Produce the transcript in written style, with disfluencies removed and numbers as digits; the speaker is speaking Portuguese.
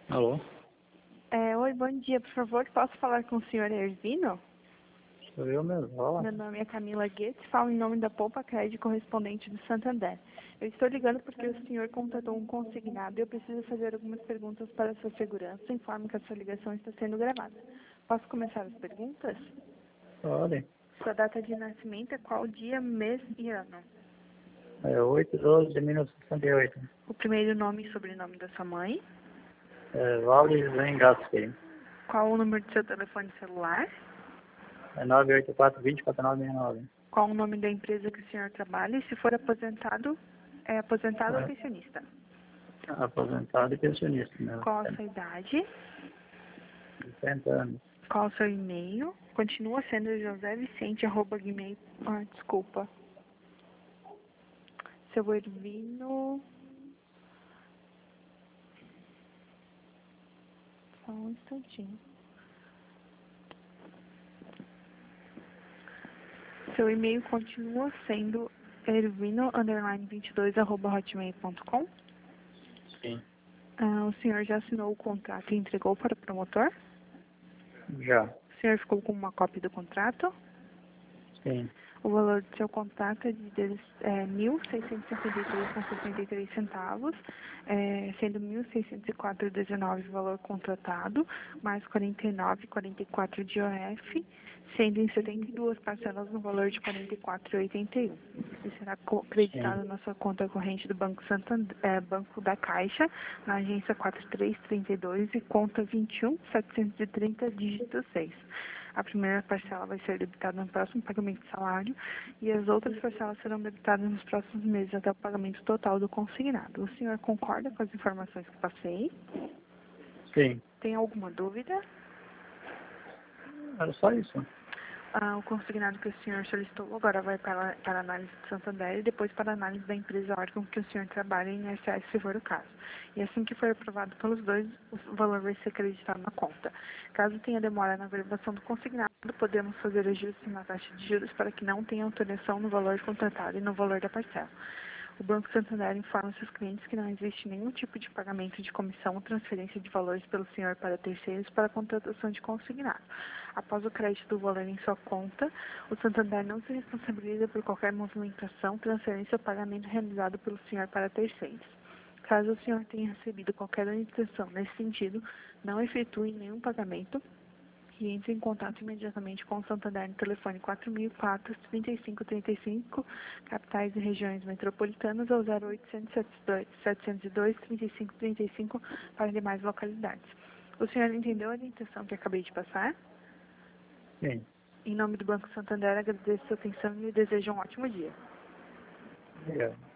Alô? Oi, bom dia. Por favor, posso falar com o senhor Ervino? Sou eu mesmo, fala. Meu nome é Camila Goetz, falo em nome da Poupa Crédito correspondente do Santander. Eu estou ligando porque o senhor contratou um consignado e eu preciso fazer algumas perguntas para a sua segurança. Informo que a sua ligação está sendo gravada. Posso começar as perguntas? Pode. Sua data de nascimento é qual dia, mês e ano? É 8/12 de 1968. O primeiro nome e sobrenome da sua mãe? É Valde Zengaski. Qual o número do seu telefone celular? É 984-20-4969. Qual o nome da empresa que o senhor trabalha? E se for aposentado, é aposentado ou É pensionista? aposentado e pensionista, né? Qual a sua idade? 60 anos. Qual o seu e-mail? Continua sendo josevicente@gmail. Desculpa. Seu Ervino. Só um instantinho. Seu e-mail continua sendo ervino_22@hotmail.com. Sim. O senhor já assinou o contrato e entregou para o promotor? Já. O senhor ficou com uma cópia do contrato? Sim. O valor do seu contrato é de R$ 1.653,63, sendo R$ 1.604,19 o valor contratado, mais R$ 49,44 de IOF, sendo em 72 parcelas no valor de R$ 44,81. E será Sim. acreditado na sua conta corrente do Banco Santander, Banco da Caixa, na agência 4332 e conta 21.730, dígito 6. A primeira parcela vai ser debitada no próximo pagamento de salário e as outras parcelas serão debitadas nos próximos meses até o pagamento total do consignado. O senhor concorda com as informações que passei? Sim. Tem alguma dúvida? Era só isso. O consignado que o senhor solicitou agora vai para a análise do Santander e depois para a análise da empresa órgão que o senhor trabalha em INSS, se for o caso. E assim que for aprovado pelos dois, o valor vai ser acreditado na conta. Caso tenha demora na averbação do consignado, podemos fazer ajustes na taxa de juros para que não tenha alteração no valor contratado e no valor da parcela. O Banco Santander informa seus clientes que não existe nenhum tipo de pagamento de comissão ou transferência de valores pelo senhor para terceiros para a contratação de consignado. Após o crédito do valor em sua conta, o Santander não se responsabiliza por qualquer movimentação, transferência ou pagamento realizado pelo senhor para terceiros. Caso o senhor tenha recebido qualquer orientação nesse sentido, não efetue nenhum pagamento e entre em contato imediatamente com o Santander no telefone 4004-3535, capitais e regiões metropolitanas, ou 0800-702-3535 para demais localidades. O senhor entendeu a orientação que acabei de passar? Sim. Em nome do Banco Santander, agradeço a sua atenção e lhe desejo um ótimo dia. Obrigado.